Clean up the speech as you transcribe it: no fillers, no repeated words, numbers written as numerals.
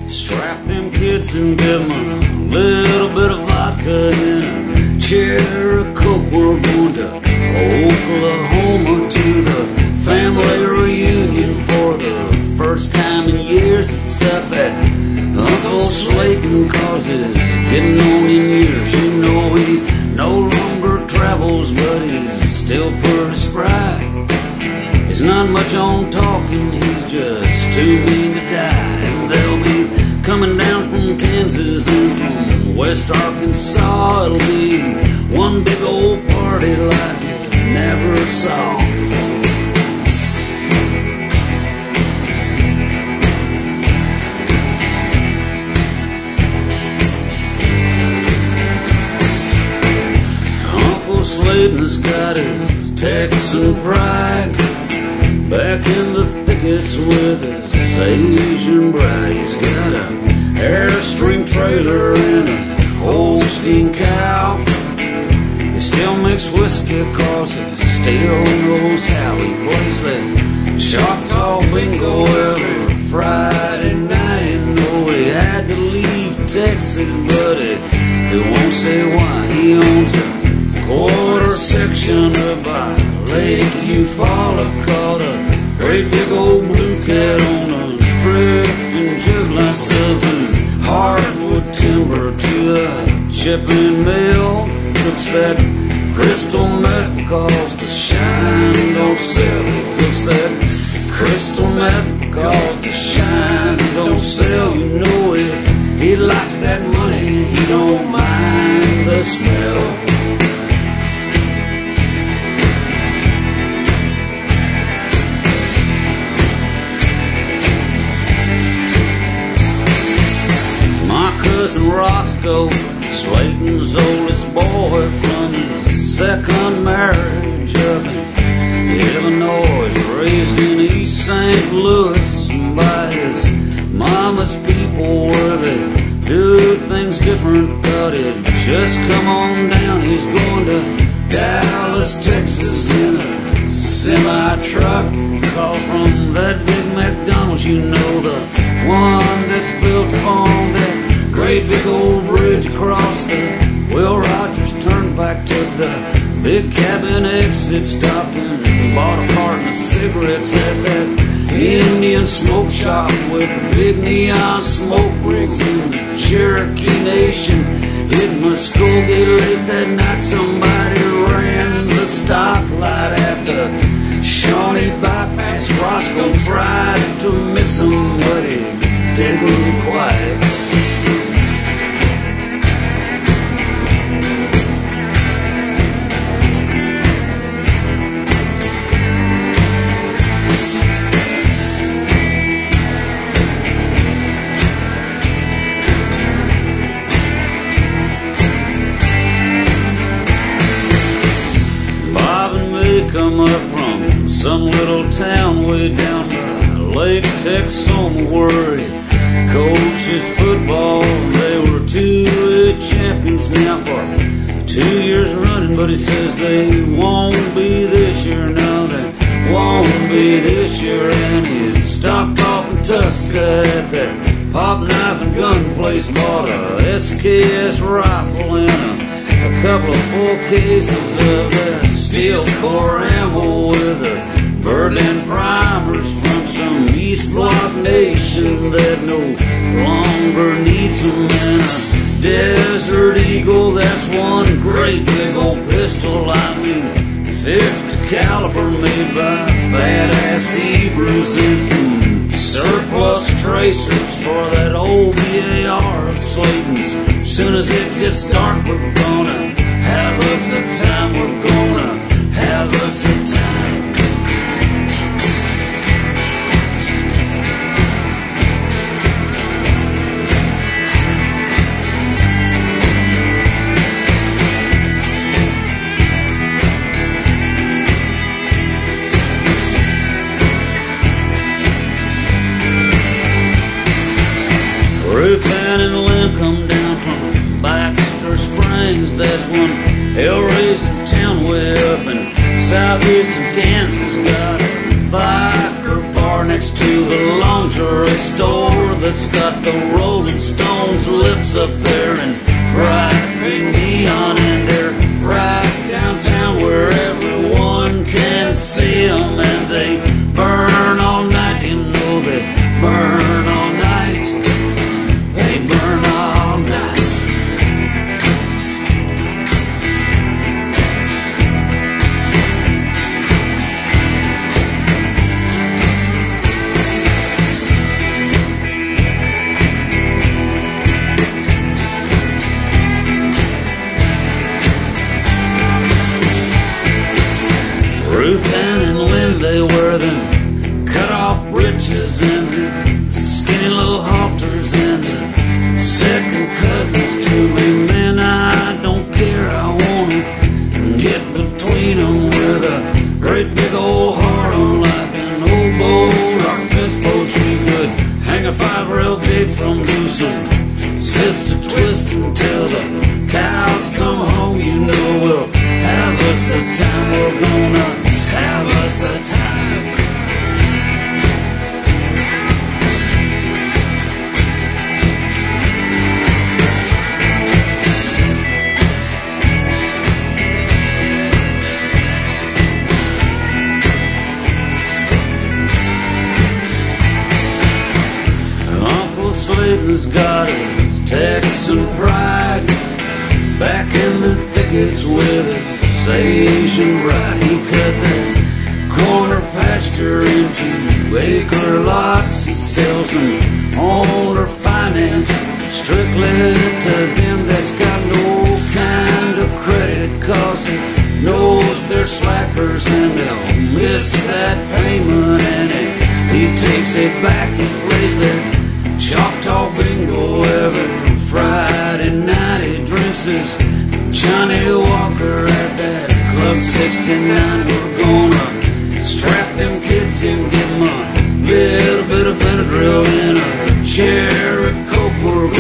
Strap them kids and give them a little bit of vodka in a chair of Coke. We're going to Oklahoma to the family reunion for the first time in years. It's up at Uncle Slayton, 'cause he's getting on in years. You know he no longer travels, but he's still pretty spry. He's not much on talking, he's just too mean to die. And they'll be coming down from Kansas and from West Arkansas. It'll be one big old party like you never saw. Uncle Slayton's got his Texan pride, back in the thickets with his Asian bride. He's got a Airstream trailer and a Holstein cow. He still makes whiskey 'cause he still knows how. He plays that Choctaw bingo every Friday night. You know he had to leave Texas, but he won't say why. He owns a quarter section up by Lake Eufaula called a great big old blue cat on a pricked and jug line. Sells his hardwood timber to the chipping mill. Cooks that crystal meth 'cause the shine don't sell. He cooks that crystal meth 'cause the shine don't sell. You know it, he likes that money, he don't mind the smell. Cousin Roscoe, Slayton's oldest boy, from his second marriage up in Illinois, raised in East St. Louis by his mama's people, where they do things different. Thought he'd just come on down. He's going to Dallas, Texas in a semi-truck. Call from that big McDonald's, you know, the one that's built on that great big old bridge across the Will Rogers Turnpike. Took the big cabin exit, stopped and bought a carton of cigarettes at that Indian smoke shop with the big neon smoke rings in the Cherokee Nation. Hit Muskogee late that night, somebody ran the stoplight at the Shawnee bypass. Roscoe tried to miss him, but he didn't quite. Come up from some little town way down by Lake Texoma, where he coaches football. They were two champions now for 2 years running, but he says they won't be this year. No, they won't be this year. And he stopped off in Tuska at that pop knife and gun place, bought a SKS rifle and a couple of full cases of that steel core ammo with the Berlin primers from some East Bloc nation that no longer needs them. And a Desert Eagle, that's one great big old pistol. I mean, 50 caliber made by badass Hebrews, and some surplus tracers for that old BAR of Slayton's. Soon as it gets dark, we're gonna have us a time. We're gonna have us a time. Ruth Ann and Lynn come down from Baxter Springs. That's one hell-raising town way up in southeastern Kansas. Got a biker bar next to the lingerie store. that's got the Rolling Stones lips up there and bright big neon, and they're right downtown where everyone can see them, and they burn all night, you know they burn all night, they burn all night. Ruth Ann and Lynn, they wear them cut-off breeches and the skinny little halters, and the second cousins to me. Man, I don't care, I wanna get between them with a great big old heart on like an old boat or fist post. You could hang a 5-rail gate from Newsom, sister twist until the cows come home. You know we'll have us a time, we're gonna have us a time. Uncle Slayton's got his Texan pride, back in the thickets with his Asian bride. He cut that corner pasture into acre lots. He sells them owner finance strictly to them that's got no kind of credit, cause he knows they're slackers and they'll miss that payment. And he takes it back, he plays that Choctaw bingo every Friday night. He drinks his Johnny Walker at that Club 69. We're gonna strap them kids and give them a little bit of Benadryl in a cherry Coke. We're